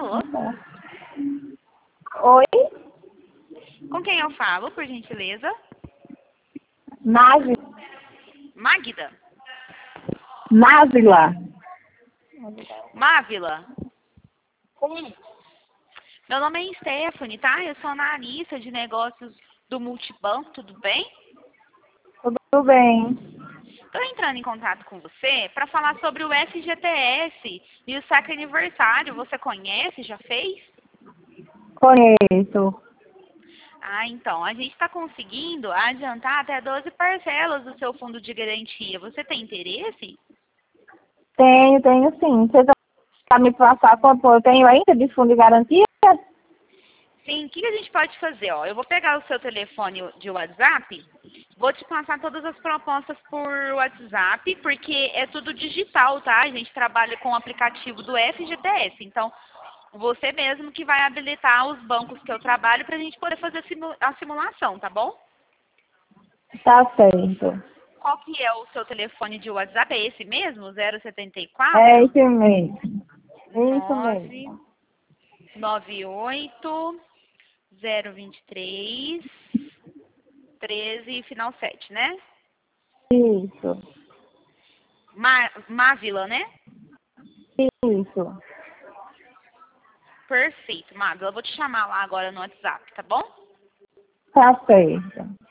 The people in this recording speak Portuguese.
Alô? Oi? Com quem eu falo, por gentileza? Názila. Magda? Názila. Mávila? Meu nome é Stephanie, tá? Eu sou analista de negócios do Multibanco, tudo bem? Tudo bem? Estou entrando em contato com você para falar sobre o FGTS e o saque aniversário. Você conhece? Já fez? Conheço. Ah, então, a gente está conseguindo adiantar até 12 parcelas do seu fundo de garantia. Você tem interesse? Tenho sim. Você vai me passar quanto eu tenho ainda de fundo de garantia? Sim, o que a gente pode fazer? Ó, eu vou pegar o seu telefone de WhatsApp, vou te passar todas as propostas por WhatsApp, porque é tudo digital, tá? A gente trabalha com o aplicativo do FGTS. Então, você mesmo que vai habilitar os bancos que eu trabalho para a gente poder fazer a simulação, tá bom? Tá certo. Qual que é o seu telefone de WhatsApp? É esse mesmo? É 074 isso mesmo. Isso 9 mesmo. 98 023 13 final 7, né? Isso. Mávila, né? Isso. Perfeito, Mávila. Eu vou te chamar lá agora no WhatsApp, tá bom? Tá certo.